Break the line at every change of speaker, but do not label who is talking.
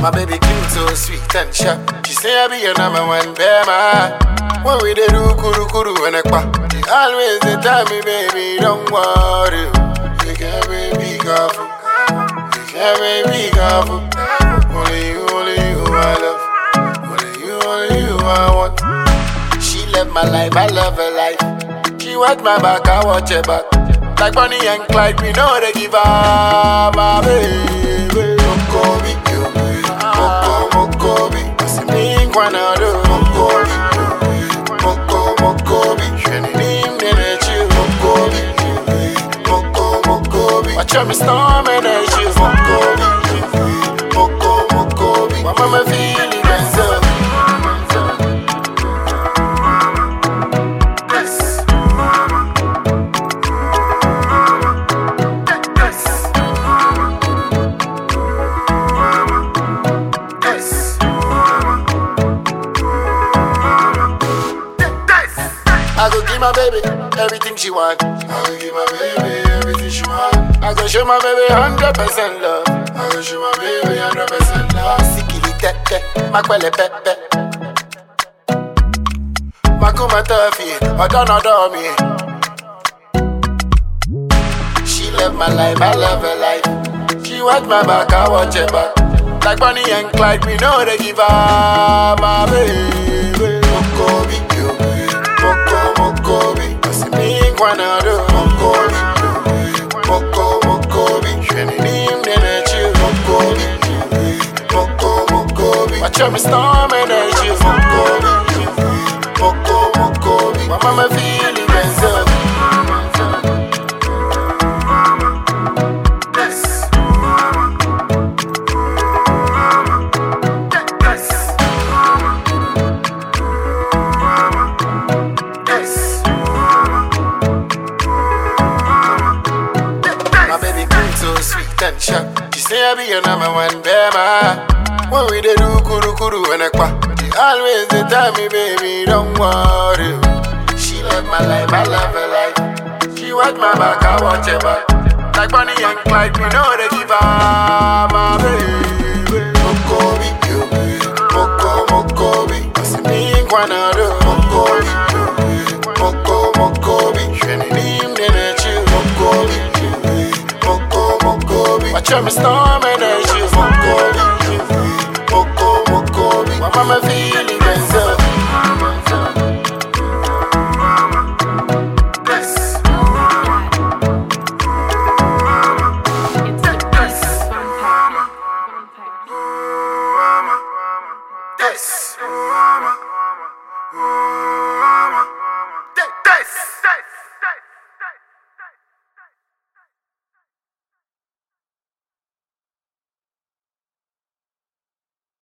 My baby cute, so sweet and sharp. She say I be your number one bema. When we dey do kuru kuru and ekpa, she always dey tell me, baby, don't worry. You can be careful. You can be careful. Only you I love. Only you I want. She love my life, I love her life. She watch my back, I watch her back. Like Bonnie and Clyde, we know they give her my baby. Mokobi, Mokobi, Asimin Kwanado, Mokobi, Shenim Denechi, Mokobi, watch out me storm and I choose Mokobi, my mama feeling myself. I go give my baby everything she want. I go give my baby everything she want. I go show my baby 100% love. I go show my baby 100% love. Sikili tete, makwele pepe. Makuma tofi, odon me. She love my life, I love her life. She watch my back, I watch her back. Like Bonnie and Clyde, we know they give her my baby. Mokobi, Mokobi, Asimin Kwanado, Mokobi, Shenim Denechi, Mokobi, watch out me storm and I choose Mokobi, my mama feeling myself. She say I be your number one bema. When we dey do kuru kuru and ekpa, she always dey tell me, baby, don't worry. She love my life, I love her life. She watch my back, I watch her back. Like Bonnie and Clyde, we know they give her my baby. Mokobi, Asimin Kwanado, Mokobi, Shenim Denechi, watch out me storm and I choose Mokobi, my mama feeling myself. This.